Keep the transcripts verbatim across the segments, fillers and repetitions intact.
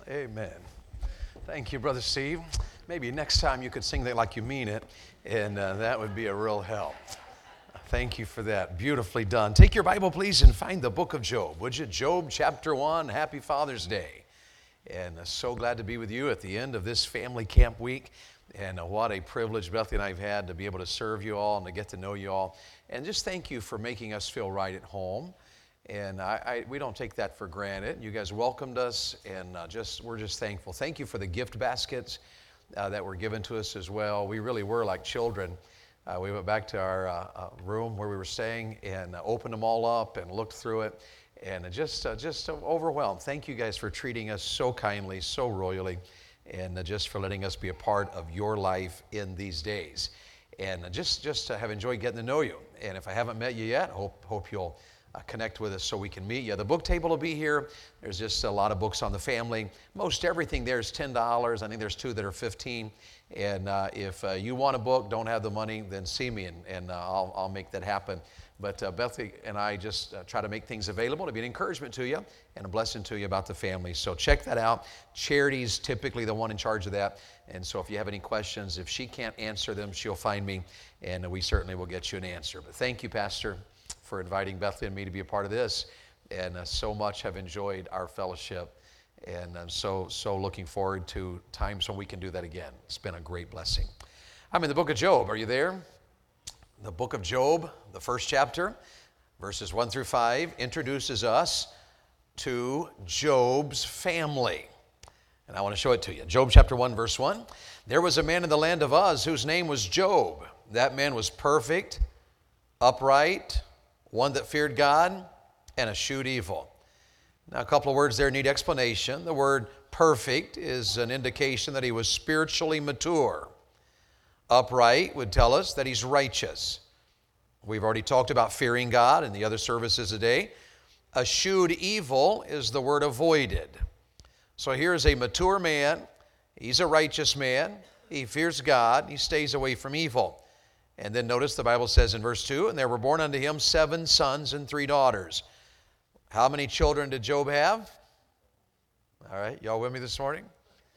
Amen. Thank you, Brother Steve. Maybe next time you could sing that like you mean it, and uh, that would be a real help. Thank you for that. Beautifully done. Take your Bible, please, and find the book of Job. Would you? Job chapter one. Happy Father's Day. And uh, so glad to be with you at the end of this family camp week. And uh, what a privilege Bethany and I have had to be able to serve you all and to get to know you all. And just thank you for making us feel right at home. And I, I, we don't take that for granted. You guys welcomed us, and uh, just we're just thankful. Thank you for the gift baskets uh, that were given to us as well. We really were like children. Uh, we went back to our uh, uh, room where we were staying and uh, opened them all up and looked through it, and just uh, just uh, overwhelmed. Thank you guys for treating us so kindly, so royally, and uh, just for letting us be a part of your life in these days. And uh, just just uh, have enjoyed getting to know you. And if I haven't met you yet, hope hope you'll Uh, connect with us so we can meet you. The book table will be here. There's just a lot of books on the family. Most everything there is ten dollars. I think there's two that are fifteen dollars. And uh, if uh, you want a book, don't have the money, then see me, and, and uh, I'll, I'll make that happen. But uh, Bethany and I just uh, try to make things available to be an encouragement to you and a blessing to you about the family. So check that out. Charity's typically the one in charge of that. And so if you have any questions, if she can't answer them, she'll find me, and we certainly will get you an answer. But thank you, Pastor, for inviting Bethany and me to be a part of this, and uh, so much have enjoyed our fellowship, and I'm so, so looking forward to times when we can do that again. It's been a great blessing. I'm in the book of Job. Are you there? The book of Job, the first chapter, verses one through five, introduces us to Job's family, and I want to show it to you. Job chapter one, verse one, there was a man in the land of Uz whose name was Job. That man was perfect, upright, one that feared God, and eschewed evil. Now, a couple of words there need explanation. The word perfect is an indication that he was spiritually mature. Upright would tell us that he's righteous. We've already talked about fearing God in the other services today. Eschewed evil is the word avoided. So here's a mature man. He's a righteous man. He fears God. He stays away from evil. And then notice the Bible says in verse two, and there were born unto him seven sons and three daughters. How many children did Job have? All right, y'all with me this morning?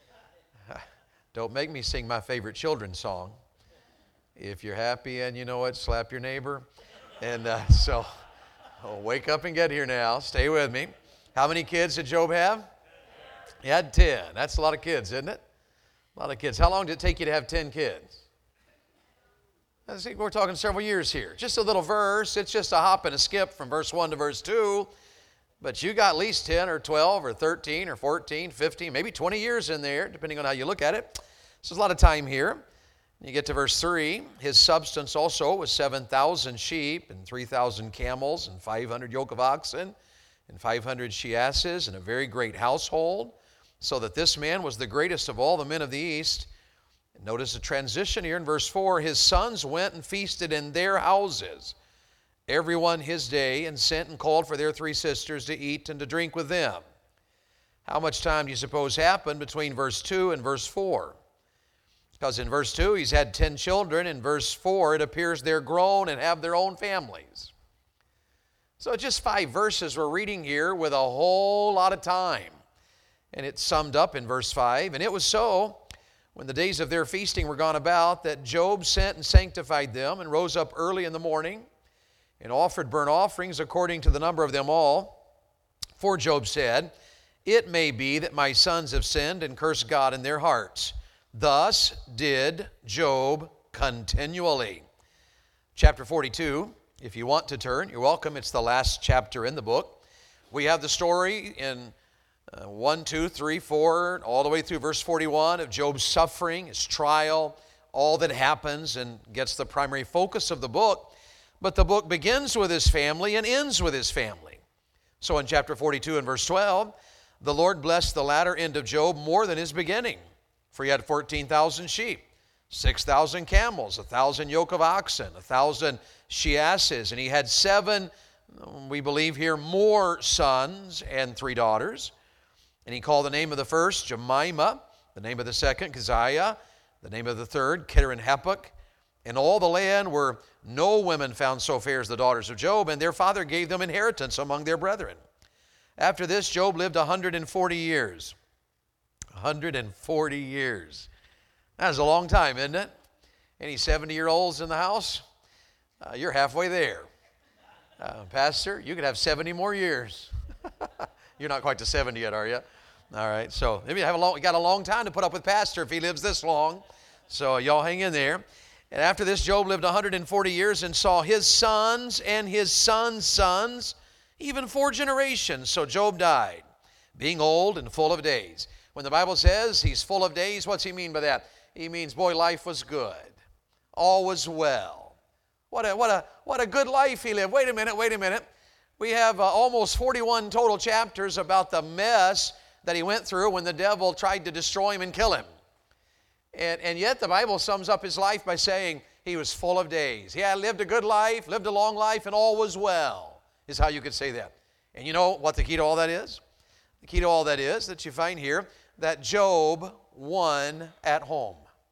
Don't make me sing my favorite children's song. If you're happy and you know it, slap your neighbor. And uh, so, oh, wake up and get here now. Stay with me. How many kids did Job have? He had ten. That's a lot of kids, isn't it? A lot of kids. How long did it take you to have ten kids? I think we're talking several years here. Just a little verse. It's just a hop and a skip from verse one to verse two. But you got at least ten or twelve or thirteen or fourteen, fifteen, maybe twenty years in there, depending on how you look at it. So there's a lot of time here. You get to verse three. His substance also was seven thousand sheep and three thousand camels and five hundred yoke of oxen and five hundred she-asses and a very great household, so that this man was the greatest of all the men of the east. Notice the transition here in verse four. His sons went and feasted in their houses, every one his day, and sent and called for their three sisters to eat and to drink with them. How much time do you suppose happened between verse two and verse four? Because in verse two, he's had ten children. In verse four, it appears they're grown and have their own families. So just five verses we're reading here with a whole lot of time. And it's summed up in verse five. And it was so, when the days of their feasting were gone about, that Job sent and sanctified them, and rose up early in the morning, and offered burnt offerings according to the number of them all. For Job said, it may be that my sons have sinned and cursed God in their hearts. Thus did Job continually. Chapter forty-two, if you want to turn, you're welcome. It's the last chapter in the book. We have the story in Uh, one, two, three, four, all the way through verse forty-one of Job's suffering, his trial, all that happens, and gets the primary focus of the book. But the book begins with his family and ends with his family. So in chapter forty-two and verse twelve, the Lord blessed the latter end of Job more than his beginning. For he had fourteen thousand sheep, six thousand camels, one thousand yoke of oxen, one thousand she-asses, and he had seven, we believe here, more sons and three daughters. And he called the name of the first Jemimah, the name of the second Keziah, the name of the third Kidron-Happuch. In all the land were no women found so fair as the daughters of Job, and their father gave them inheritance among their brethren. After this, Job lived one hundred forty years, one hundred forty years. That's a long time, isn't it? Any seventy-year-olds in the house? Uh, you're halfway there. Uh, Pastor, you could have seventy more years. You're not quite to seventy yet, are you? All right, so maybe you have a long, you got a long time to put up with Pastor if he lives this long. So y'all hang in there. And after this, Job lived one hundred forty years and saw his sons and his sons' sons, even four generations. So Job died, being old and full of days. When the Bible says he's full of days, what's he mean by that? He means, boy, life was good. All was well. What a, what a, what a good life he lived. Wait a minute, wait a minute. We have uh, almost forty-one total chapters about the mess that he went through when the devil tried to destroy him and kill him. And, and yet the Bible sums up his life by saying he was full of days. He had lived a good life, lived a long life, and all was well, is how you could say that. And you know what the key to all that is? The key to all that is that you find here that Job won at home.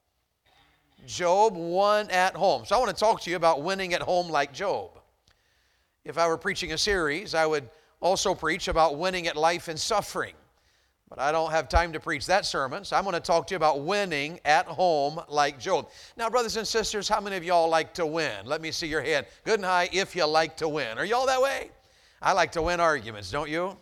Job won at home. So I want to talk to you about winning at home like Job. If I were preaching a series, I would also preach about winning at life and suffering. But I don't have time to preach that sermon, so I'm going to talk to you about winning at home like Job. Now, brothers and sisters, how many of y'all like to win? Let me see your hand. Good and high if you like to win. Are y'all that way? I like to win arguments, don't you?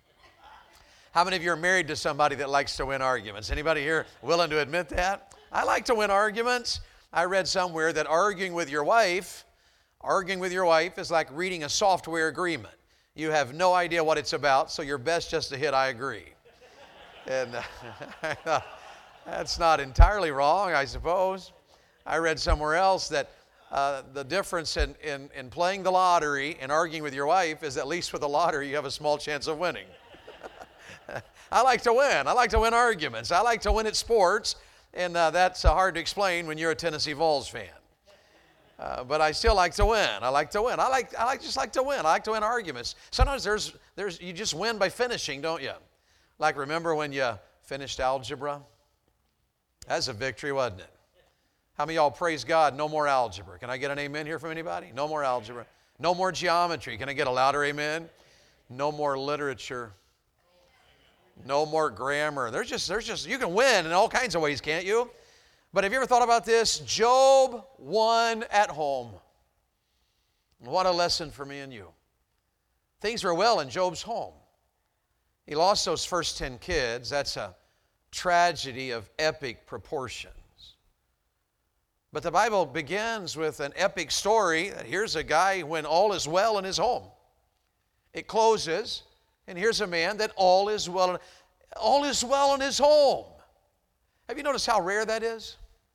How many of you are married to somebody that likes to win arguments? Anybody here willing to admit that? I like to win arguments. I read somewhere that arguing with your wife, arguing with your wife is like reading a software agreement. You have no idea what it's about, so you're best just to hit I agree. And uh, that's not entirely wrong, I suppose. I read somewhere else that uh, the difference in, in, in playing the lottery and arguing with your wife is at least with the lottery you have a small chance of winning. I like to win. I like to win arguments. I like to win at sports, and uh, that's uh, hard to explain when you're a Tennessee Vols fan. Uh, but I still like to win. I like to win. I like I like just like to win. I like to win arguments. Sometimes there's there's you just win by finishing, don't you? Like, remember when you finished algebra? That's a victory, wasn't it? How many of y'all praise God, no more algebra? Can I get an amen here from anybody? No more algebra. No more geometry. Can I get a louder amen? No more literature. No more grammar. There's just, there's just, you can win in all kinds of ways, can't you? But have you ever thought about this? Job won at home. What a lesson for me and you. Things were well in Job's home. He lost those first ten kids. That's a tragedy of epic proportions. But the Bible begins with an epic story. Here's a guy when all is well in his home. It closes, and here's a man that all is well, all is well in his home. Have you noticed how rare that is?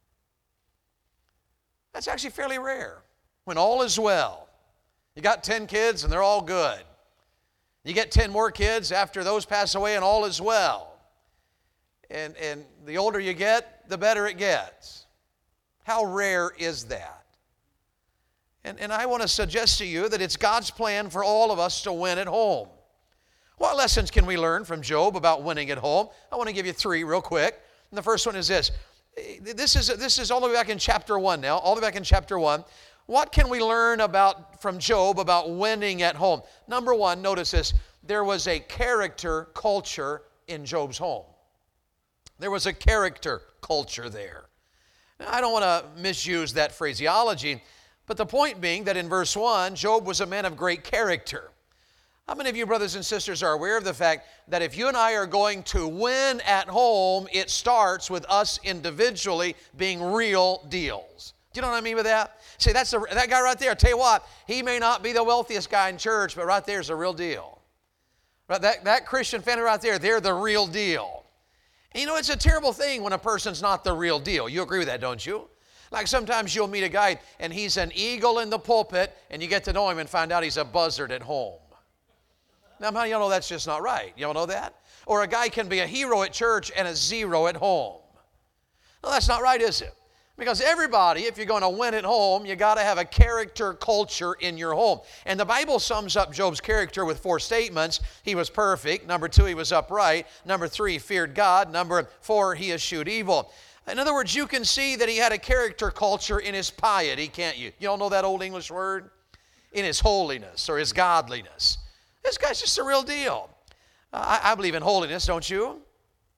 That's actually fairly rare. When all is well. You got ten kids and they're all good. You get ten more kids after those pass away and all is well. And, and the older you get, the better it gets. How rare is that? And, and I want to suggest to you that it's God's plan for all of us to win at home. What lessons can we learn from Job about winning at home? I want to give you three real quick. And the first one is this. This is, this is all the way back in chapter one now, all the way back in chapter one. What can we learn about from Job about winning at home? Number one, notice this. There was a character culture in Job's home. There was a character culture there. Now, I don't want to misuse that phraseology, but the point being that in verse one, Job was a man of great character. How many of you brothers and sisters are aware of the fact that if you and I are going to win at home, it starts with us individually being real deals? Do you know what I mean by that? See, that's the, that guy right there. I'll tell you what, he may not be the wealthiest guy in church, but right there's a real deal. Right, that, that Christian family right there, they're the real deal. And you know, it's a terrible thing when a person's not the real deal. You agree with that, don't you? Like sometimes you'll meet a guy and he's an eagle in the pulpit and you get to know him and find out he's a buzzard at home. Now, how do you know that's just not right? You don't know that? Or a guy can be a hero at church and a zero at home. No, that's not right, is it? Because everybody, if you're going to win at home, you got to have a character culture in your home. And the Bible sums up Job's character with four statements. He was perfect. Number two, he was upright. Number three, he feared God. Number four, he eschewed evil. In other words, you can see that he had a character culture in his piety, can't you? You all know that old English word? In his holiness or his godliness. This guy's just a real deal. Uh, I, I believe in holiness, don't you?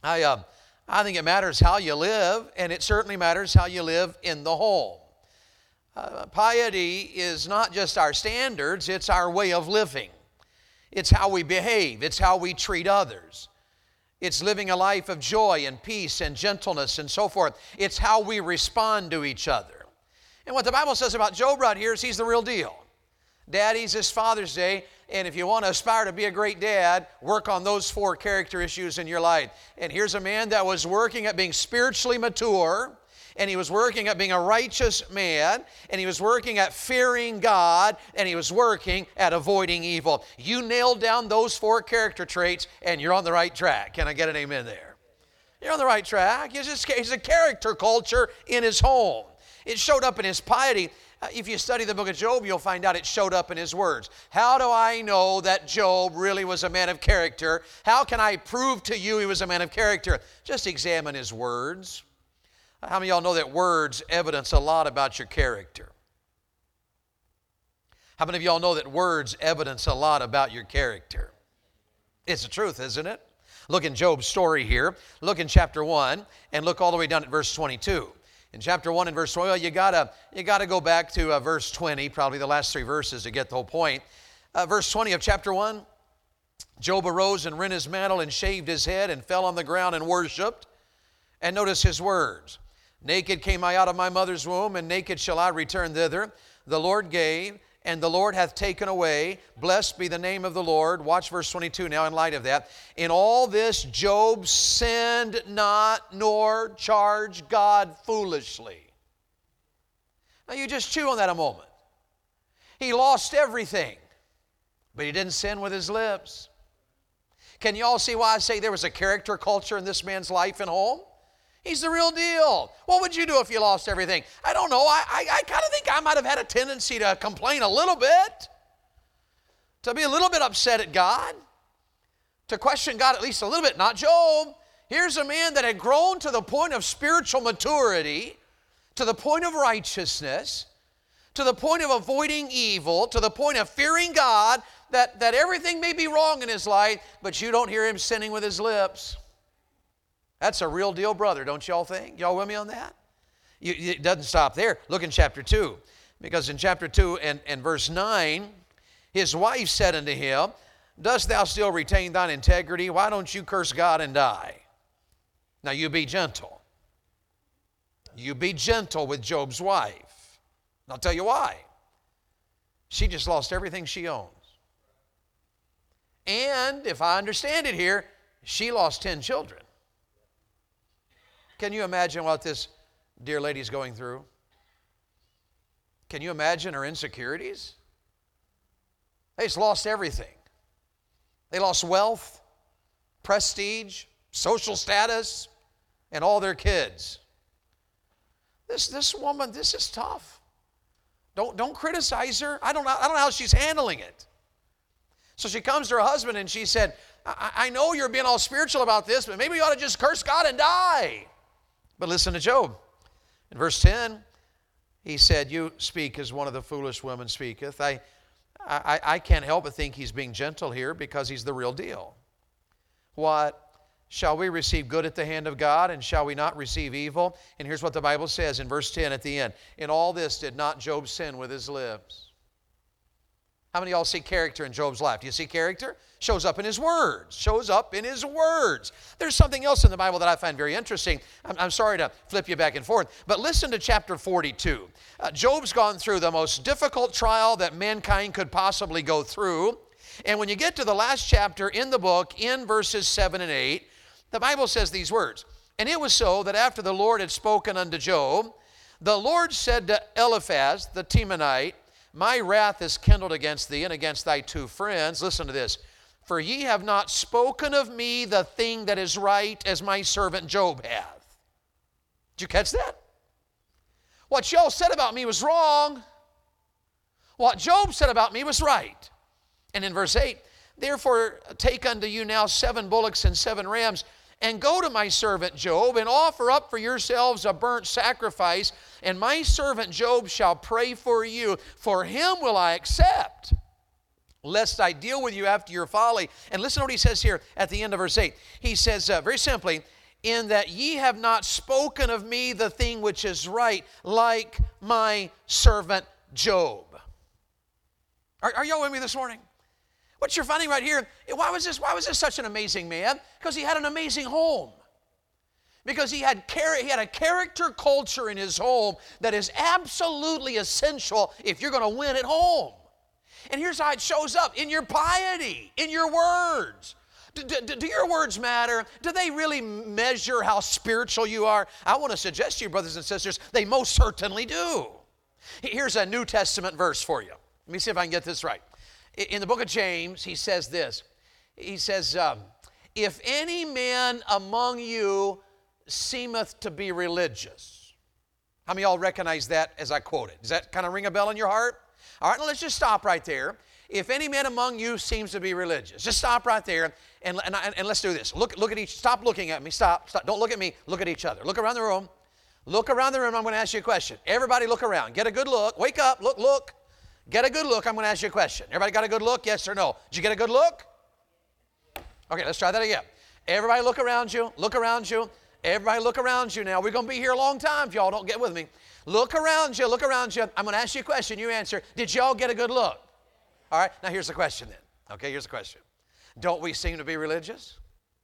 I, uh, I think it matters how you live, and it certainly matters how you live in the home. Uh, piety is not just our standards, it's our way of living. It's how we behave. It's how we treat others. It's living a life of joy and peace and gentleness and so forth. It's how we respond to each other. And what the Bible says about Job right here is he's the real deal. Daddy's this Father's Day, and if you want to aspire to be a great dad, work on those four character issues in your life. And here's a man that was working at being spiritually mature, and he was working at being a righteous man, and he was working at fearing God, and he was working at avoiding evil. You nail down those four character traits, and you're on the right track. Can I get an amen there? You're on the right track. He's, just, he's a character culture in his home. It showed up in his piety. Uh, if you study the book of Job, you'll find out it showed up in his words. How do I know that Job really was a man of character? How can I prove to you he was a man of character? Just examine his words. How many of y'all know that words evidence a lot about your character? How many of y'all know that words evidence a lot about your character? It's the truth, isn't it? Look in Job's story here. Look in chapter one and look all the way down at verse twenty-two. In chapter one and verse twenty, well, you gotta, you gotta go back to uh, verse twenty, probably the last three verses to get the whole point. Uh, verse twenty of chapter one, Job arose and rent his mantle and shaved his head and fell on the ground and worshiped. And notice his words. Naked came I out of my mother's womb, and naked shall I return thither. The Lord gave, and the Lord hath taken away. Blessed be the name of the Lord. Watch verse twenty-two now in light of that. In all this Job sinned not, nor charged God foolishly. Now you just chew on that a moment. He lost everything, but he didn't sin with his lips. Can you all see why I say there was a character culture in this man's life and home? He's the real deal. What would you do if you lost everything? I don't know. I, I, I kind of think I might have had a tendency to complain a little bit, to be a little bit upset at God, to question God at least a little bit. Not Job. Here's a man that had grown to the point of spiritual maturity, to the point of righteousness, to the point of avoiding evil, to the point of fearing God, that, that everything may be wrong in his life, but you don't hear him sinning with his lips. That's a real deal brother, don't y'all think? Y'all with me on that? You, it doesn't stop there. Look in chapter two. Because in chapter two and, and verse nine, his wife said unto him, Dost thou still retain thine integrity? Why don't you curse God and die? Now you be gentle. You be gentle with Job's wife. And I'll tell you why. She just lost everything she owns. And if I understand it here, she lost ten children. Can you imagine what this dear lady's going through? Can you imagine her insecurities? They just lost everything. They lost wealth, prestige, social status, and all their kids. This, this woman, this is tough. Don't, don't criticize her. I don't know, I don't know how she's handling it. So she comes to her husband and she said, I, I know you're being all spiritual about this, but maybe you ought to just curse God and die. But listen to Job. In verse ten, he said, You speak as one of the foolish women speaketh. I, I, I can't help but think he's being gentle here because he's the real deal. What? Shall we receive good at the hand of God, and shall we not receive evil? And here's what the Bible says in verse ten at the end. In all this did not Job sin with his lips. How many of y'all see character in Job's life? Do you see character? Shows up in his words. Shows up in his words. There's something else in the Bible that I find very interesting. I'm, I'm sorry to flip you back and forth, but listen to chapter forty-two. Uh, Job's gone through the most difficult trial that mankind could possibly go through. And when you get to the last chapter in the book, in verses seven and eight, the Bible says these words. And it was so that after the Lord had spoken unto Job, the Lord said to Eliphaz the Temanite, My wrath is kindled against thee and against thy two friends. Listen to this. For ye have not spoken of me the thing that is right, as my servant Job hath. Did you catch that? What y'all said about me was wrong. What Job said about me was right. And in verse eight, Therefore take unto you now seven bullocks and seven rams, and go to my servant Job, and offer up for yourselves a burnt sacrifice, and my servant Job shall pray for you. For him will I accept. lest I deal with you after your folly. And listen to what he says here at the end of verse eight. He says, uh, very simply, in that ye have not spoken of me the thing which is right, like my servant Job. Are, are y'all with me this morning? What you're finding right here, why was this, why was this such an amazing man? Because he had an amazing home. Because he had, char- he had a character culture in his home that is absolutely essential if you're going to win at home. And here's how it shows up, in your piety, in your words. Do, do, do your words matter? Do they really measure how spiritual you are? I want to suggest to you, brothers and sisters, they most certainly do. Here's a New Testament verse for you. Let me see if I can get this right. In the book of James, he says this. He says, um, if any man among you seemeth to be religious. How many of y'all recognize that as I quote it? Does that kind of ring a bell in your heart? All right, now let's just stop right there. If any man among you seems to be religious, just stop right there and, and, and let's do this. Look, look at each, stop looking at me, stop, stop. Don't look at me, look at each other. Look around the room. Look around the room, I'm going to ask you a question. Everybody look around, get a good look, wake up, look, look. Get a good look, I'm going to ask you a question. Everybody got a good look, yes or no? Did you get a good look? Okay, let's try that again. Everybody look around you, look around you. Everybody look around you now. We're going to be here a long time if y'all don't get with me. Look around you, look around you. I'm going to ask you a question, you answer. Did y'all get a good look? All right, now here's the question then. Okay, here's the question. Don't we seem to be religious?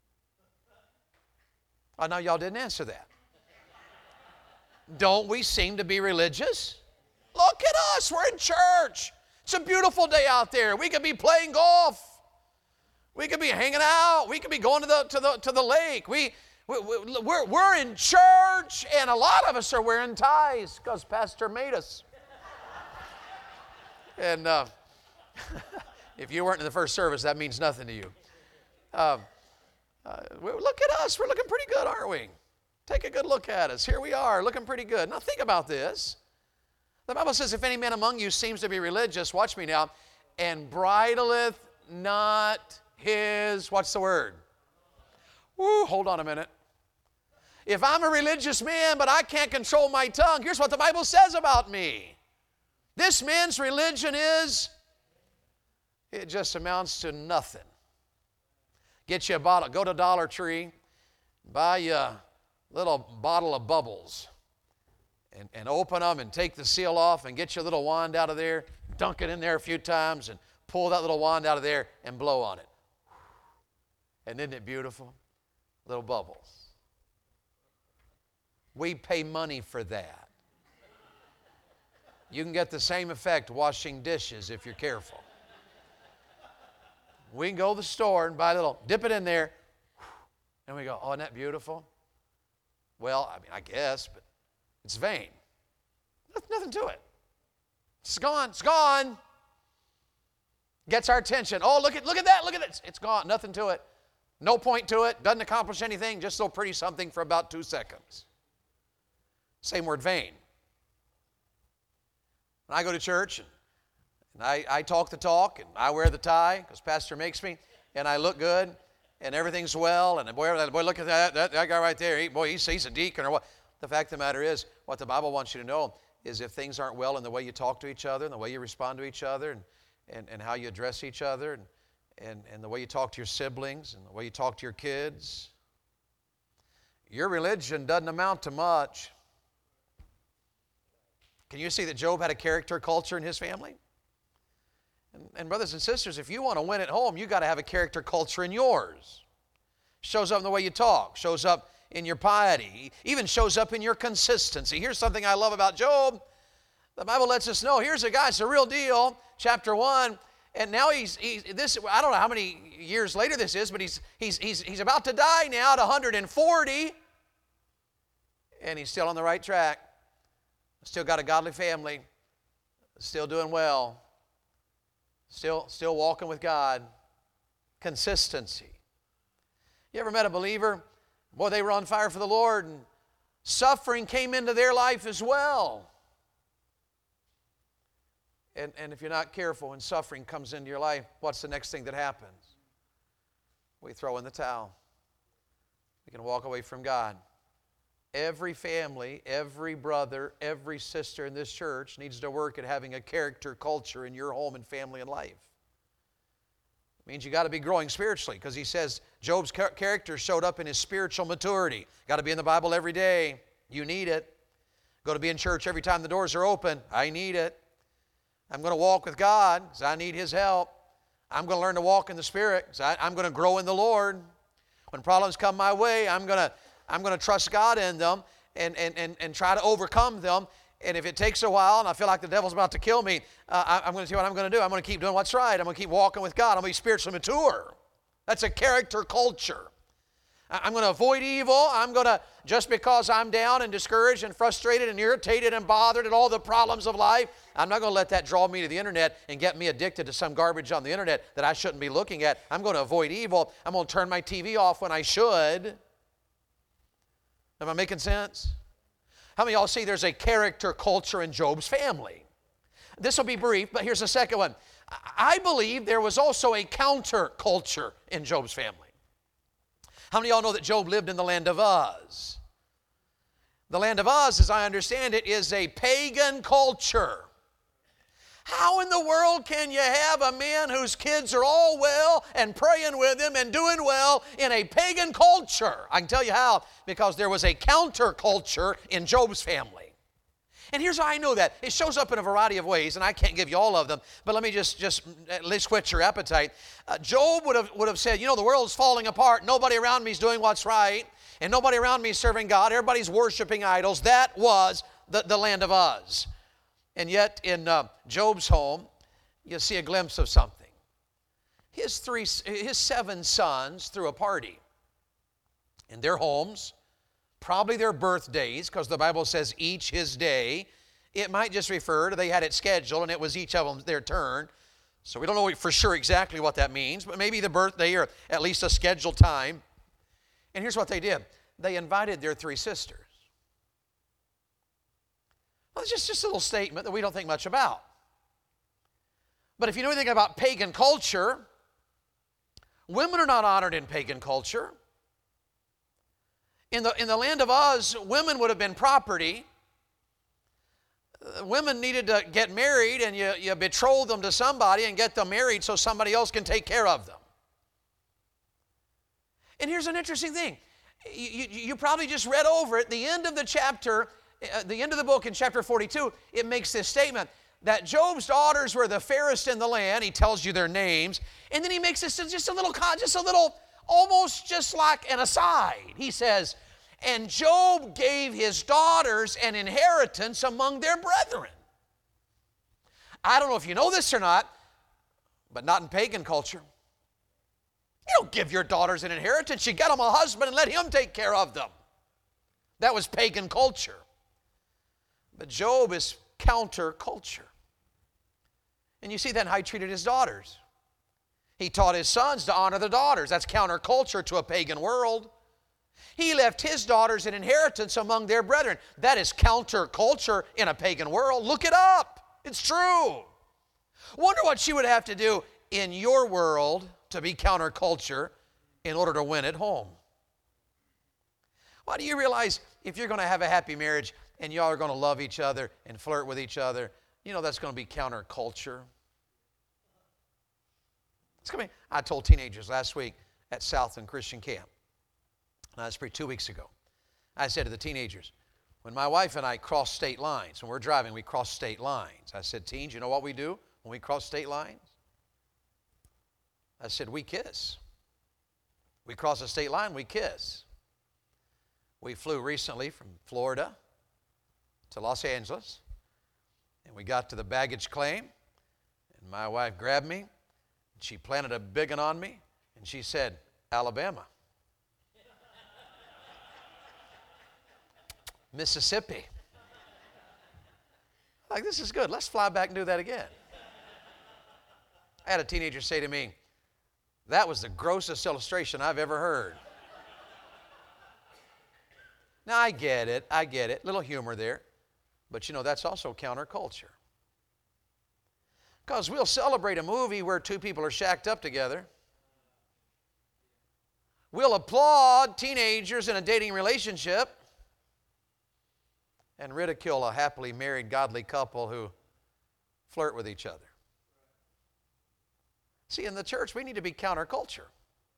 Oh, no, y'all didn't answer that. Don't we seem to be religious? Look at us, we're in church. It's a beautiful day out there. We could be playing golf. We could be hanging out. We could be going to the, to the, to the lake. We, we, we're, we're in church, and a lot of us are wearing ties because Pastor made us. And uh, if you weren't in the first service, that means nothing to you. Uh, uh, look at us. We're looking pretty good, aren't we? Take a good look at us. Here we are, looking pretty good. Now think about this. The Bible says, if any man among you seems to be religious, watch me now, and bridleth not his, what's the word? Woo, hold on a minute. If I'm a religious man, but I can't control my tongue, here's what the Bible says about me. This man's religion is, it just amounts to nothing. Get you a bottle, go to Dollar Tree, buy you a little bottle of bubbles. And, and open them and take the seal off and get your little wand out of there, dunk it in there a few times and pull that little wand out of there and blow on it. And isn't it beautiful? Little bubbles. We pay money for that. You can get the same effect washing dishes if you're careful. We can go to the store and buy a little, dip it in there, and we go, oh, isn't that beautiful? Well, I mean, I guess, but it's vain. Nothing to it. It's gone. It's gone. Gets our attention. Oh, look at look at that. Look at it. It's gone. Nothing to it. No point to it. Doesn't accomplish anything. Just so pretty something for about two seconds. Same word, vain. When I go to church and, and I, I talk the talk and I wear the tie because Pastor makes me, and I look good and everything's well, and boy, boy look at that, that, that guy right there. He, boy, he's, he's a deacon or what. The fact of the matter is, what the Bible wants you to know is if things aren't well in the way you talk to each other and the way you respond to each other and, and, and how you address each other and, and, and the way you talk to your siblings and the way you talk to your kids, your religion doesn't amount to much. Can you see that Job had a character culture in his family? And, and brothers and sisters, if you want to win at home, you've got to have a character culture in yours. Shows up in the way you talk, shows up in your piety, even shows up in your consistency. Here's something I love about Job. The Bible lets us know, here's a guy, it's a real deal, chapter one, and now he's, he's this, I don't know how many years later this is, but he's, he's, he's, he's about to die now at one hundred forty, and he's still on the right track, still got a godly family, still doing well, still, still walking with God. Consistency. You ever met a believer? Boy, they were on fire for the Lord, and suffering came into their life as well. And, and if you're not careful, when suffering comes into your life, what's the next thing that happens? We throw in the towel. We can walk away from God. Every family, every brother, every sister in this church needs to work at having a character culture in your home and family and life. Means you got to be growing spiritually, because he says Job's char- character showed up in his spiritual maturity. Got to be in the Bible every day. You need it. Go to be in church every time the doors are open. I need it. I'm going to walk with God because I need His help. I'm going to learn to walk in the Spirit because I, I'm going to grow in the Lord. When problems come my way, I'm going to I'm going to trust God in them and, and, and, and try to overcome them. And if it takes a while and I feel like the devil's about to kill me, uh, I, I'm going to see what I'm going to do. I'm going to keep doing what's right. I'm going to keep walking with God. I'm going to be spiritually mature. That's a character culture. I, I'm going to avoid evil. I'm going to, just because I'm down and discouraged and frustrated and irritated and bothered at all the problems of life, I'm not going to let that draw me to the internet and get me addicted to some garbage on the internet that I shouldn't be looking at. I'm going to avoid evil. I'm going to turn my T V off when I should. Am I making sense? How many of y'all see there's a character culture in Job's family? This will be brief, but here's the second one. I believe there was also a counter culture in Job's family. How many of y'all know that Job lived in the land of Uz? The land of Uz, as I understand it, is a pagan culture. How in the world can you have a man whose kids are all well and praying with him and doing well in a pagan culture? I can tell you how, because there was a counterculture in Job's family. And here's how I know that. It shows up in a variety of ways, and I can't give you all of them, but let me just, just at least whet your appetite. Uh, Job would have, would have said, you know, the world's falling apart. Nobody around me is doing what's right, and nobody around me is serving God. Everybody's worshiping idols. That was the, the land of Uz. And yet in uh, Job's home, you see a glimpse of something. His three, his seven sons threw a party in their homes, probably their birthdays, because the Bible says each his day. It might just refer to they had it scheduled and it was each of them their turn. So we don't know for sure exactly what that means, but maybe the birthday or at least a scheduled time. And here's what they did. They invited their three sisters. Well, it's just, just a little statement that we don't think much about. But if you know anything about pagan culture, women are not honored in pagan culture. In the, in the land of Uz, women would have been property. Uh, women needed to get married, and you, you betroth them to somebody and get them married so somebody else can take care of them. And here's an interesting thing. You, you, you probably just read over it. The end of the chapter, uh, the end of the book in chapter forty-two, it makes this statement that Job's daughters were the fairest in the land. He tells you their names. And then he makes this just a little, just a little, almost just like an aside. He says, and Job gave his daughters an inheritance among their brethren. I don't know if you know this or not, but not in pagan culture. You don't give your daughters an inheritance. You get them a husband and let him take care of them. That was pagan culture. But Job is counter-culture. And you see that in how he treated his daughters. He taught his sons to honor the daughters. That's counter-culture to a pagan world. He left his daughters an inheritance among their brethren. That is counter-culture in a pagan world. Look it up. It's true. Wonder what she would have to do in your world to be counter-culture in order to win at home. Why do you realize if you're going to have a happy marriage and y'all are going to love each other and flirt with each other, you know that's going to be counter-culture? It's gonna be, I told teenagers last week at Southland Christian Camp, and that's pretty two weeks ago, I said to the teenagers, when my wife and I cross state lines, when we're driving, we cross state lines. I said, teens, you know what we do when we cross state lines? I said, we kiss. We cross a state line, we kiss. We flew recently from Florida to Los Angeles, and we got to the baggage claim, and my wife grabbed me, and she planted a big one on me, and she said, Alabama. Mississippi. Like, this is good. Let's fly back and do that again. I had a teenager say to me, that was the grossest illustration I've ever heard. Now, I get it. I get it. Little humor there. But, you know, that's also counterculture. Because we'll celebrate a movie where two people are shacked up together. We'll applaud teenagers in a dating relationship and ridicule a happily married, godly couple who flirt with each other. See, in the church, we need to be counterculture.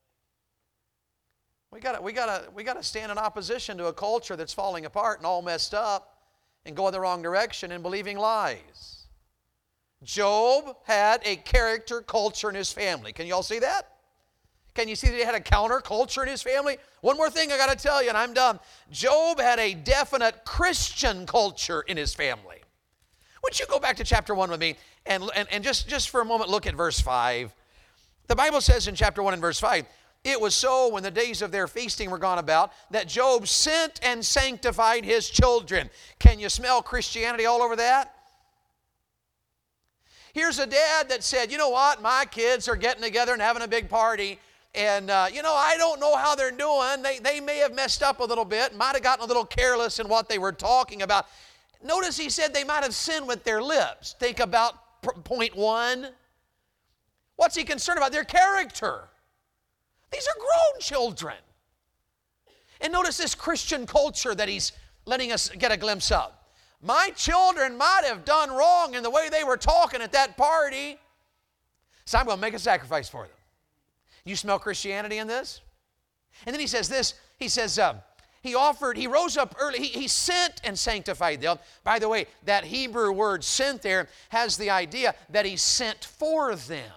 We got we got we got to stand in opposition to a culture that's falling apart and all messed up and going the wrong direction and believing lies. Job had a character culture in his family. Can you all see that? Can you see that he had a counterculture in his family? One more thing I got to tell you, and I'm done. Job had a definite Christian culture in his family. Would you go back to chapter one with me and, and, and just, just for a moment look at verse five. The Bible says in chapter one and verse five, it was so when the days of their feasting were gone about that Job sent and sanctified his children. Can you smell Christianity all over that? Here's a dad that said, you know what, my kids are getting together and having a big party. And, uh, you know, I don't know how they're doing. They, they may have messed up a little bit, might have gotten a little careless in what they were talking about. Notice he said they might have sinned with their lips. Think about point one. What's he concerned about? Their character. These are grown children. And notice this Christian culture that he's letting us get a glimpse of. My children might have done wrong in the way they were talking at that party, so I'm going to make a sacrifice for them. You smell Christianity in this? And then he says this, he says, uh, he offered, he rose up early, he, he sent and sanctified them. By the way, that Hebrew word sent there has the idea that he sent for them.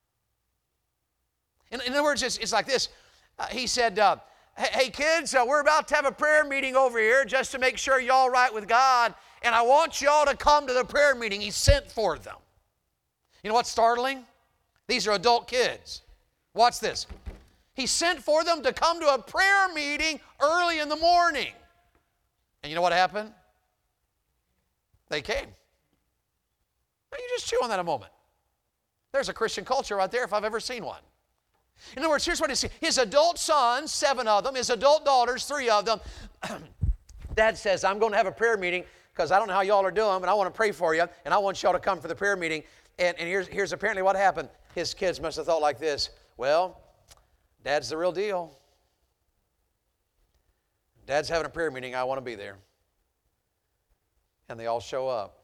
In, in other words, it's, it's like this. Uh, he said, uh, hey kids, uh, we're about to have a prayer meeting over here just to make sure y'all right with God, and I want y'all to come to the prayer meeting. He sent for them. You know what's startling? These are adult kids. Watch this. He sent for them to come to a prayer meeting early in the morning. And you know what happened? They came. Now you just chew on that a moment. There's a Christian culture right there if I've ever seen one. In other words, here's what it says. His adult sons, seven of them, his adult daughters, three of them. Dad says, I'm going to have a prayer meeting because I don't know how y'all are doing, but I want to pray for you, and I want y'all to come for the prayer meeting. And, and here's, here's apparently what happened. His kids must have thought like this. Well, Dad's the real deal. Dad's having a prayer meeting. I want to be there. And they all show up.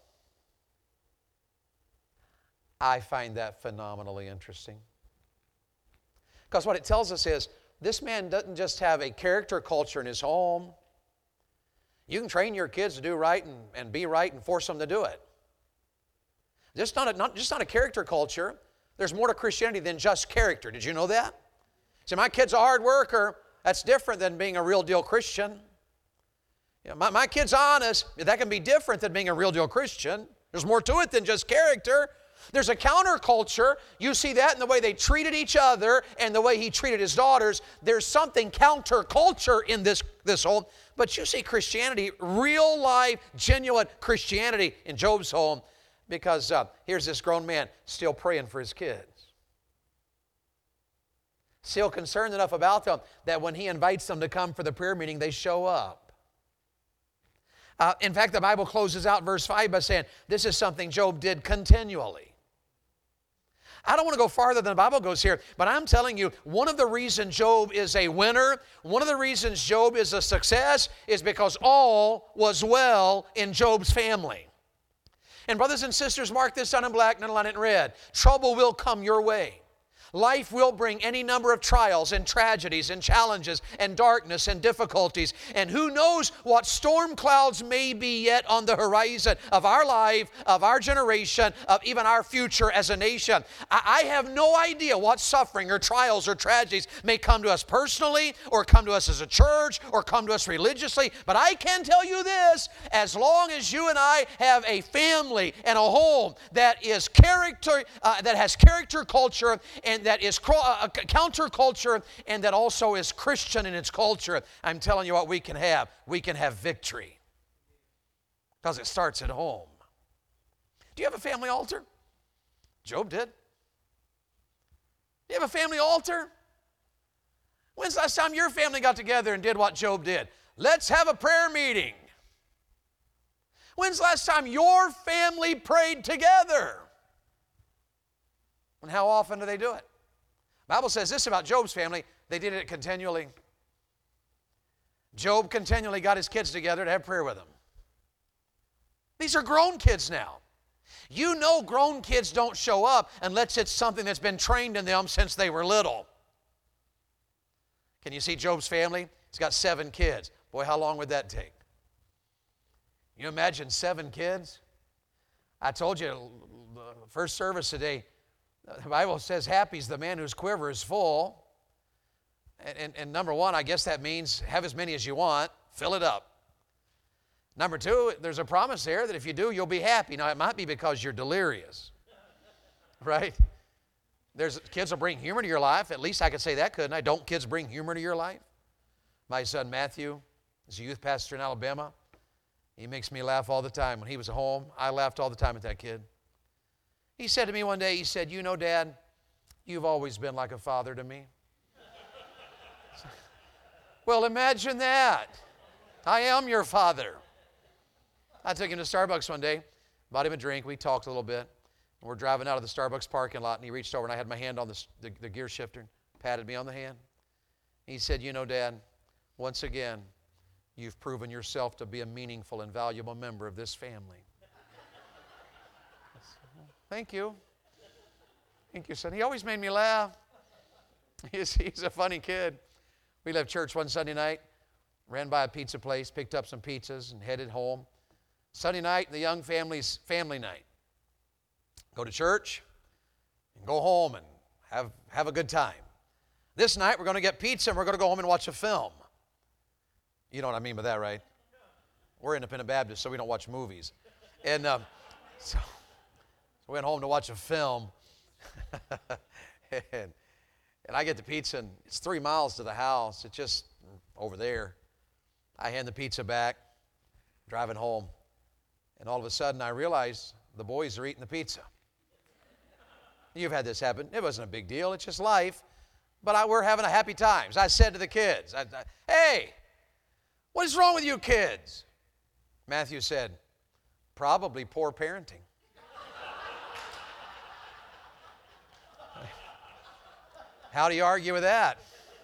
I find that phenomenally interesting. Because what it tells us is this man doesn't just have a character culture in his home. You can train your kids to do right and, and be right and force them to do it. Just not, a, not, just not a character culture. There's more to Christianity than just character. Did you know that? See, my kid's a hard worker. That's different than being a real deal Christian. You know, my, my kid's honest. That can be different than being a real deal Christian. There's more to it than just character. There's a counterculture. You see that in the way they treated each other and the way he treated his daughters. There's something counterculture in this, this home. But you see Christianity, real life, genuine Christianity in Job's home, because uh, here's this grown man still praying for his kids. Still concerned enough about them that when he invites them to come for the prayer meeting, they show up. Uh, in fact, the Bible closes out verse five by saying, this is something Job did continually. I don't want to go farther than the Bible goes here, but I'm telling you, one of the reasons Job is a winner, one of the reasons Job is a success is because all was well in Job's family. And brothers and sisters, mark this down in black and underline it in red. Trouble will come your way. Life will bring any number of trials and tragedies and challenges and darkness and difficulties. And who knows what storm clouds may be yet on the horizon of our life, of our generation, of even our future as a nation. I, I have no idea what suffering or trials or tragedies may come to us personally or come to us as a church or come to us religiously. But I can tell you this, as long as you and I have a family and a home that is character, uh, that has character culture and that is uh, counterculture and that also is Christian in its culture, I'm telling you what we can have. We can have victory. Because it starts at home. Do you have a family altar? Job did. Do you have a family altar? When's the last time your family got together and did what Job did? Let's have a prayer meeting. When's the last time your family prayed together? And how often do they do it? The Bible says this about Job's family. They did it continually. Job continually got his kids together to have prayer with them. These are grown kids now. You know grown kids don't show up unless it's something that's been trained in them since they were little. Can you see Job's family? He's got seven kids. Boy, how long would that take? You imagine seven kids? I told you, the first service today, the Bible says happy is the man whose quiver is full. And, and, and number one, I guess that means have as many as you want. Fill it up. Number two, there's a promise there that if you do, you'll be happy. Now, it might be because you're delirious, right? There's kids will bring humor to your life. At least I could say that, couldn't I? Don't kids bring humor to your life? My son Matthew is a youth pastor in Alabama. He makes me laugh all the time. When he was at home, I laughed all the time at that kid. He said to me one day, he said, you know, Dad, you've always been like a father to me. Well, imagine that. I am your father. I took him to Starbucks one day, bought him a drink. We talked a little bit. And we're driving out of the Starbucks parking lot, and he reached over, and I had my hand on the, the, the gear shifter and patted me on the hand. He said, you know, Dad, once again, you've proven yourself to be a meaningful and valuable member of this family. I said, well, thank you. Thank you, son. He always made me laugh. He's, he's a funny kid. We left church one Sunday night, ran by a pizza place, picked up some pizzas, and headed home. Sunday night, the young family's family night. Go to church and go home and have, have a good time. This night, we're going to get pizza and we're going to go home and watch a film. You know what I mean by that, right? We're independent Baptists, so we don't watch movies. And um, so, so we went home to watch a film. and, and I get the pizza, and it's three miles to the house. It's just over there. I hand the pizza back, driving home. And all of a sudden, I realize the boys are eating the pizza. You've had this happen. It wasn't a big deal. It's just life. But I, we're having a happy time. So I said to the kids, I, I, hey, what is wrong with you kids? Matthew said, probably poor parenting. How do you argue with that?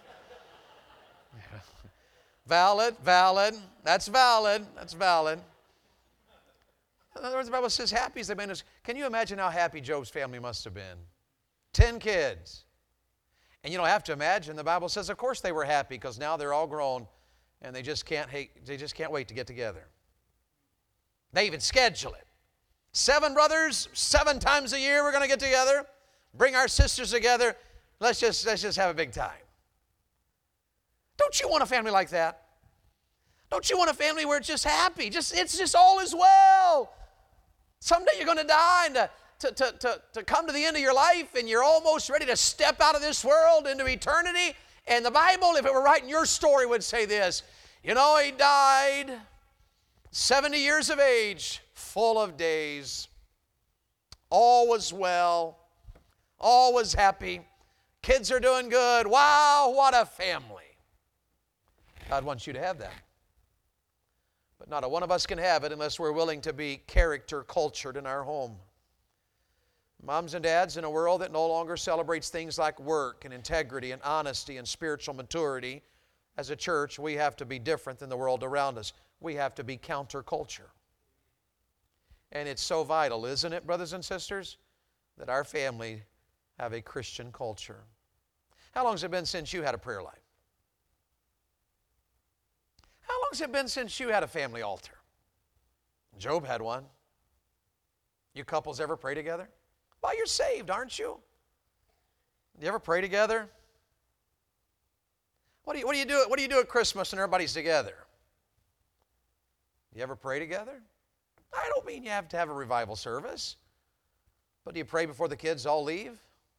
Valid, valid. That's valid. That's valid. In other words, the Bible says happy is the man who's... Can you imagine how happy Job's family must have been? Ten kids. And you don't have to imagine. The Bible says, of course they were happy because now they're all grown and they just can't hate, they just can't wait to get together. They even schedule it. Seven brothers, seven times a year we're going to get together. Bring our sisters together. Let's just, let's just have a big time. Don't you want a family like that? Don't you want a family where it's just happy? Just it's just all is well. Someday you're going to die and to, to, to, to, to come to the end of your life and you're almost ready to step out of this world into eternity. And the Bible, if it were writing your story, would say this. You know, he died seventy years of age, full of days. All was well. All was happy. Kids are doing good. Wow, what a family. God wants you to have that. But not a one of us can have it unless we're willing to be character cultured in our home. Moms and dads, in a world that no longer celebrates things like work and integrity and honesty and spiritual maturity, as a church, we have to be different than the world around us. We have to be counterculture. And it's so vital, isn't it, brothers and sisters, that our family have a Christian culture. How long has it been since you had a prayer life? How long has it been since you had a family altar? Job had one. You couples ever pray together? Well, you're saved, aren't you? Do you ever pray together? What do you, what do you do? What do you do at Christmas when everybody's together? Do you ever pray together? I don't mean you have to have a revival service, but do you pray before the kids all leave?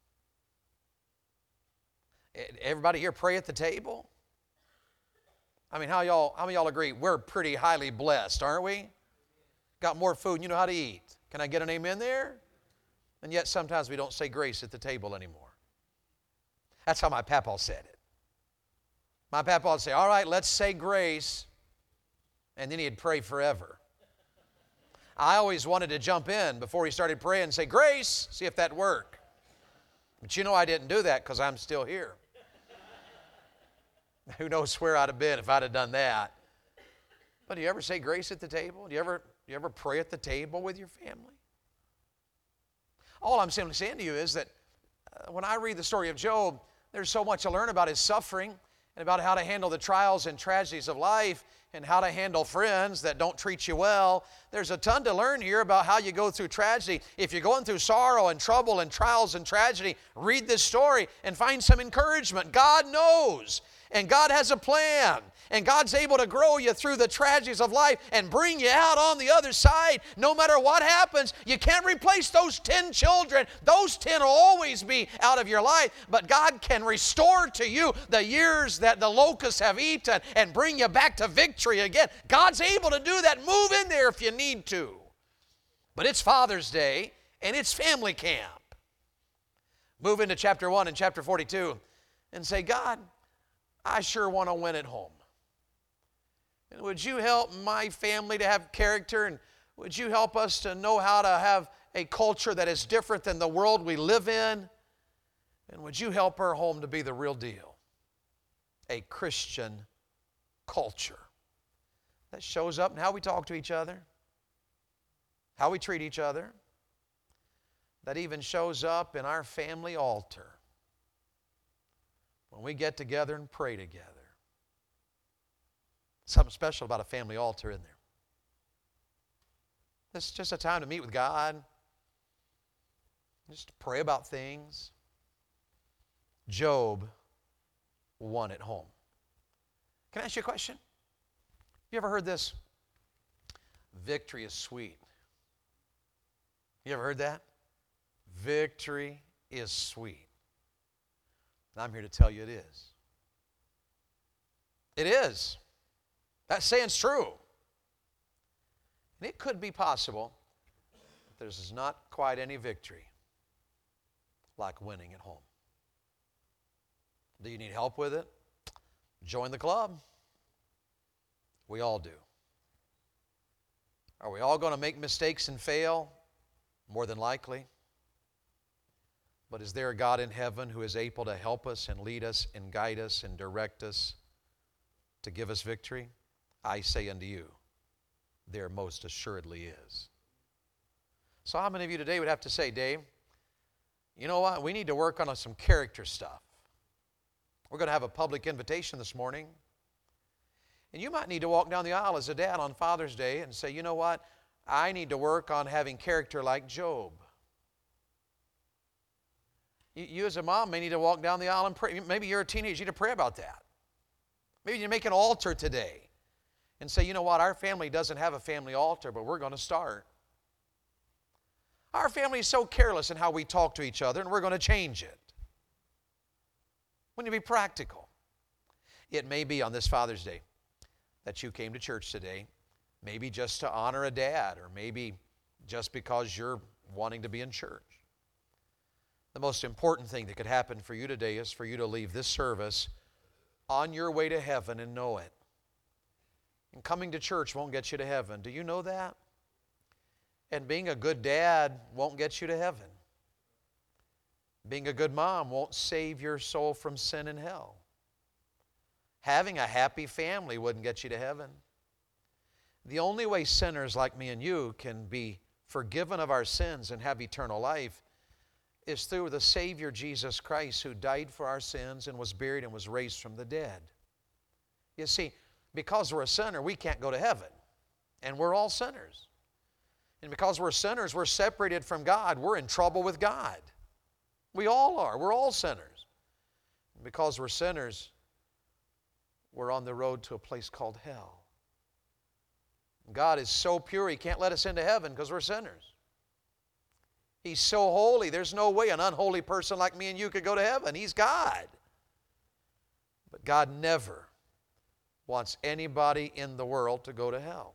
Everybody here pray at the table? I mean, how y'all, how many y'all agree? We're pretty highly blessed, aren't we? Got more food and you know how to eat. Can I get an amen there? And yet sometimes we don't say grace at the table anymore. That's how my papa said it. My papa would say, all right, let's say grace. And then he'd pray forever. I always wanted to jump in before he started praying and say, grace, see if that'd work. But you know I didn't do that because I'm still here. Who knows where I'd have been if I'd have done that. But do you ever say grace at the table? Do you ever, do you ever pray at the table with your family? all I'm simply saying to you is that uh, when I read the story of Job, there's so much to learn about his suffering and about how to handle the trials and tragedies of life and how to handle friends that don't treat you well. There's a ton to learn here about how you go through tragedy. If you're going through sorrow and trouble and trials and tragedy, read this story and find some encouragement. God knows, and God has a plan, and God's able to grow you through the tragedies of life and bring you out on the other side. No matter what happens, you can't replace those ten children. Those ten will always be out of your life, but God can restore to you the years that the locusts have eaten and bring you back to victory again. God's able to do that. Move in there if you need to. But it's Father's Day, and it's family camp. Move into chapter one and chapter forty-two and say, God, I sure want to win at home. And would you help my family to have character? And would you help us to know how to have a culture that is different than the world we live in? And would you help our home to be the real deal? A Christian culture that shows up in how we talk to each other, how we treat each other, that even shows up in our family altar when we get together and pray together. Something special about a family altar in there. This is just a time to meet with God, just to pray about things. Job won at home. Can I ask you a question? You ever heard this? Victory is sweet. You ever heard that? Victory is sweet. And I'm here to tell you it is. It is. That saying's true. And it could be possible that there's not quite any victory like winning at home. Do you need help with it? Join the club. We all do. Are we all going to make mistakes and fail? More than likely. But is there a God in heaven who is able to help us and lead us and guide us and direct us to give us victory? I say unto you, there most assuredly is. So how many of you today would have to say, Dave, you know what? We need to work on some character stuff. We're going to have a public invitation this morning. And you might need to walk down the aisle as a dad on Father's Day and say, you know what? I need to work on having character like Job. You, you as a mom may need to walk down the aisle and pray. Maybe you're a teenager. You need to pray about that. Maybe you make an altar today and say, you know what? Our family doesn't have a family altar, but we're going to start. Our family is so careless in how we talk to each other, and we're going to change it. Wouldn't you be practical? It may be on this Father's Day that you came to church today, maybe just to honor a dad, or maybe just because you're wanting to be in church. The most important thing that could happen for you today is for you to leave this service on your way to heaven and know it. And coming to church won't get you to heaven. Do you know that? And being a good dad won't get you to heaven. Being a good mom won't save your soul from sin and hell. Having a happy family wouldn't get you to heaven. The only way sinners like me and you can be forgiven of our sins and have eternal life is through the Savior Jesus Christ, who died for our sins and was buried and was raised from the dead. You see, because we're a sinner, we can't go to heaven. And we're all sinners. And because we're sinners, we're separated from God. We're in trouble with God. We all are. We're all sinners. And because we're sinners, we're on the road to a place called hell. God is so pure, He can't let us into heaven because we're sinners. He's so holy, there's no way an unholy person like me and you could go to heaven. He's God. But God never wants anybody in the world to go to hell.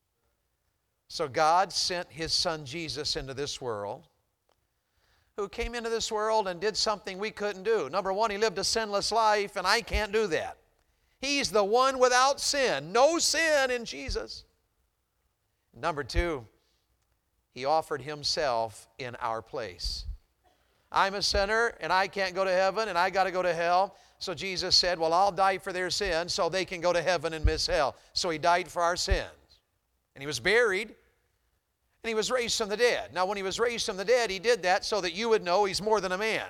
So God sent His Son Jesus into this world, who came into this world and did something we couldn't do. Number one, He lived a sinless life, and I can't do that. He's the one without sin. No sin in Jesus. Number two, He offered Himself in our place. I'm a sinner, and I can't go to heaven, and I got to go to hell. So Jesus said, well, I'll die for their sins so they can go to heaven and miss hell. So He died for our sins. And He was buried. And he was raised from the dead. Now, when he was raised from the dead, he did that so that you would know he's more than a man.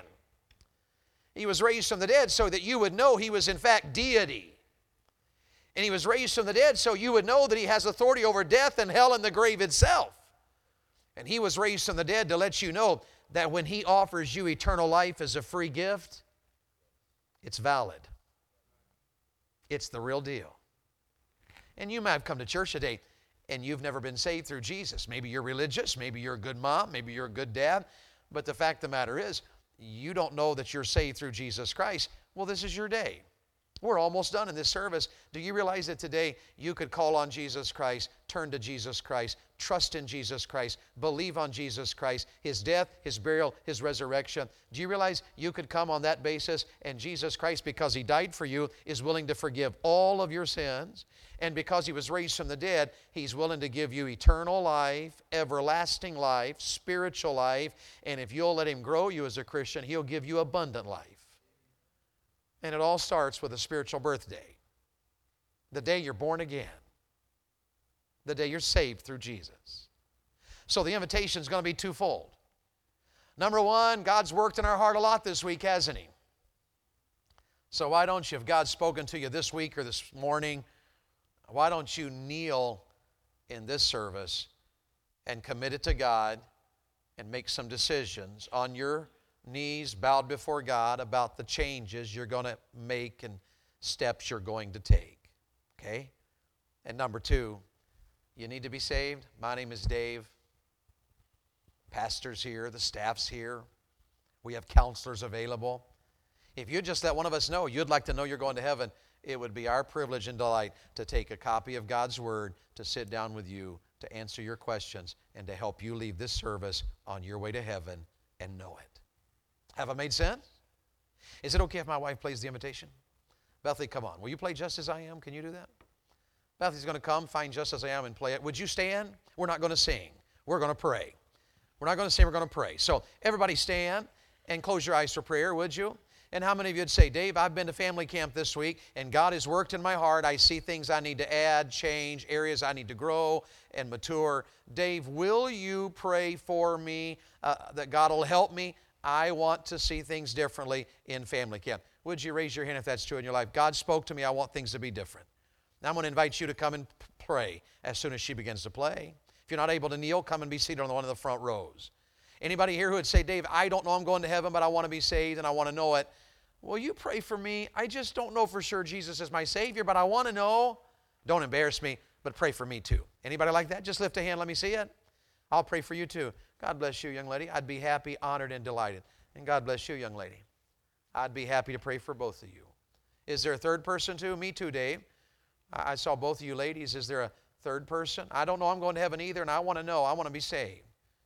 He was raised from the dead so that you would know he was in fact deity. And he was raised from the dead so you would know that he has authority over death and hell and the grave itself. And he was raised from the dead to let you know that when he offers you eternal life as a free gift, it's valid. It's the real deal. And you might have come to church today and you've never been saved through Jesus. Maybe you're religious, maybe you're a good mom, maybe you're a good dad, but the fact of the matter is, you don't know that you're saved through Jesus Christ. Well, this is your day. We're almost done in this service. Do you realize that today you could call on Jesus Christ, turn to Jesus Christ, trust in Jesus Christ, believe on Jesus Christ, His death, His burial, His resurrection? Do you realize you could come on that basis and Jesus Christ, because He died for you, is willing to forgive all of your sins? And because He was raised from the dead, He's willing to give you eternal life, everlasting life, spiritual life, and if you'll let Him grow you as a Christian, He'll give you abundant life. And it all starts with a spiritual birthday. The day you're born again. The day you're saved through Jesus. So the invitation is going to be twofold. Number one, God's worked in our heart a lot this week, hasn't He? So why don't you, if God's spoken to you this week or this morning, why don't you kneel in this service and commit it to God and make some decisions on your knees bowed before God about the changes you're going to make and steps you're going to take. Okay? And number two, you need to be saved. My name is Dave. Pastor's here. The staff's here. We have counselors available. If you just let one of us know you'd like to know you're going to heaven, it would be our privilege and delight to take a copy of God's Word, to sit down with you, to answer your questions, and to help you leave this service on your way to heaven and know it. Have I made sense? Is it okay if my wife plays the invitation? Bethany, come on. Will you play Just As I Am? Can you do that? Bethany's going to come, find Just As I Am, and play it. Would you stand? We're not going to sing. We're going to pray. We're not going to sing. We're going to pray. So everybody stand and close your eyes for prayer, would you? And how many of you would say, Dave, I've been to family camp this week, and God has worked in my heart. I see things I need to add, change, areas I need to grow and mature. Dave, will you pray for me uh, that God will help me? I want to see things differently in family camp. Would you raise your hand if that's true in your life? God spoke to me. I want things to be different. Now I'm going to invite you to come and pray as soon as she begins to play. If you're not able to kneel, come and be seated on one of the front rows. Anybody here who would say, Dave, I don't know I'm going to heaven, but I want to be saved and I want to know it. Will you pray for me? I just don't know for sure Jesus is my Savior, but I want to know. Don't embarrass me, but pray for me too. Anybody like that? Just lift a hand. Let me see it. I'll pray for you too. God bless you, young lady. I'd be happy, honored, and delighted. And God bless you, young lady. I'd be happy to pray for both of you. Is there a third person too? Me too, Dave. I saw both of you ladies. Is there a third person? I don't know I'm going to heaven either, and I want to know. I want to be saved.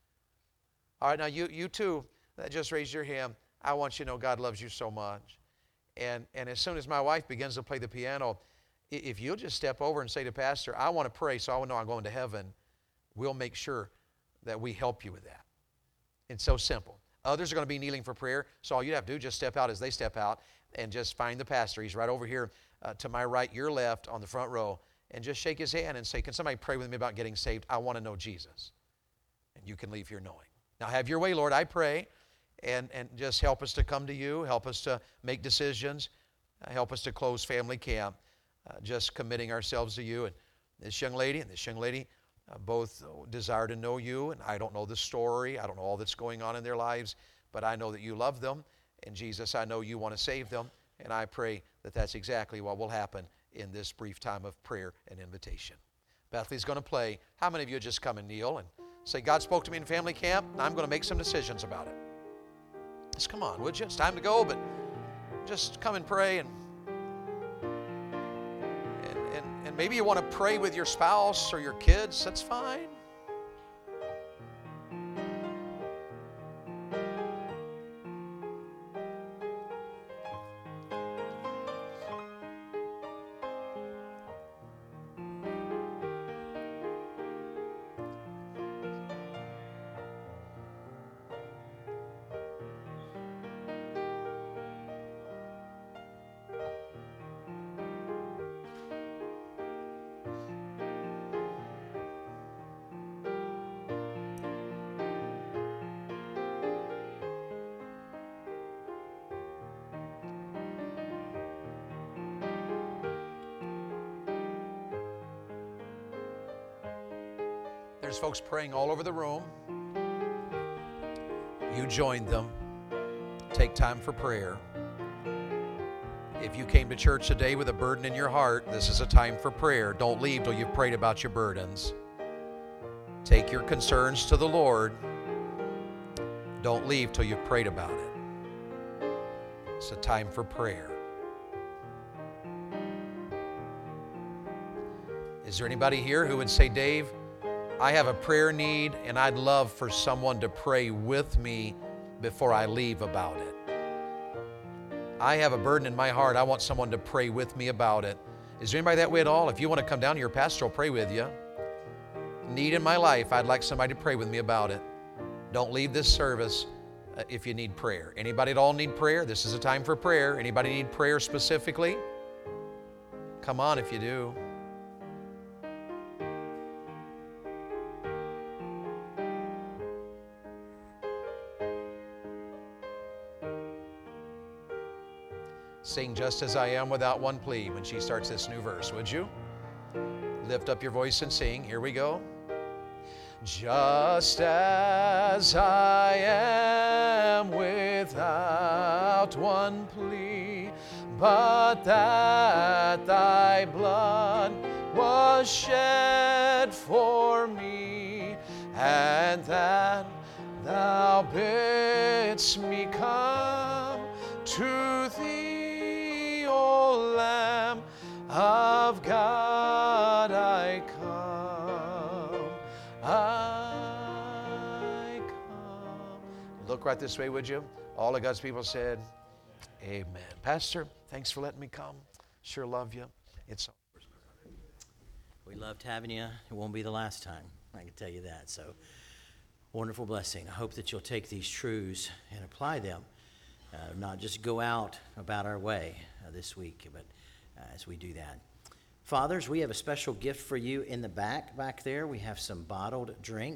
All right, now you, you too, that just raised your hand. I want you to know God loves you so much. And, and as soon as my wife begins to play the piano, if you'll just step over and say to Pastor, I want to pray so I want to know I'm going to heaven, we'll make sure that we help you with that. It's so simple. Others are going to be kneeling for prayer, so all you have to do is just step out as they step out and just find the pastor. He's right over here uh, to my right, your left, on the front row, and just shake his hand and say, can somebody pray with me about getting saved? I want to know Jesus. And you can leave here knowing. Now have your way, Lord, I pray, and, and just help us to come to you, help us to make decisions, uh, help us to close family camp, uh, just committing ourselves to you. And this young lady and this young lady Uh, both desire to know you, and I don't know the story. I don't know all that's going on in their lives, but I know that you love them. And Jesus, I know you want to save them, and I pray that that's exactly what will happen in this brief time of prayer and invitation. Bethany's going to play. How many of you just come and kneel and say, God spoke to me in family camp, and I'm going to make some decisions about it? Just come on, would you? It's time to go, but just come and pray. And And maybe you want to pray with your spouse or your kids. That's fine. There's folks praying all over the room. You joined them. Take time for prayer. If you came to church today with a burden in your heart, this is a time for prayer. Don't leave till you've prayed about your burdens. Take your concerns to the Lord. Don't leave till you've prayed about it. It's a time for prayer. Is there anybody here who would say, Dave, I have a prayer need and I'd love for someone to pray with me before I leave about it? I have a burden in my heart. I want someone to pray with me about it. Is there anybody that way at all? If you want to come down to your pastor, I'll pray with you. Need in my life, I'd like somebody to pray with me about it. Don't leave this service uh, if you need prayer. Anybody at all need prayer? This is a time for prayer. Anybody need prayer specifically? Come on if you do. Sing Just As I Am Without One Plea when she starts this new verse, would you? Lift up your voice and sing. Here we go. Just as I am without one plea, but that thy blood was shed for me, and that thou bidst me come to thee, O Lamb of God, I come, I come. Look right this way, would you? All of God's people said, amen. Pastor, thanks for letting me come. Sure love you. It's We loved having you. It won't be the last time, I can tell you that. So, wonderful blessing. I hope that you'll take these truths and apply them. Uh, not just go out about our way uh, this week, but uh, as we do that. Fathers, we have a special gift for you in the back, back there. We have some bottled drinks.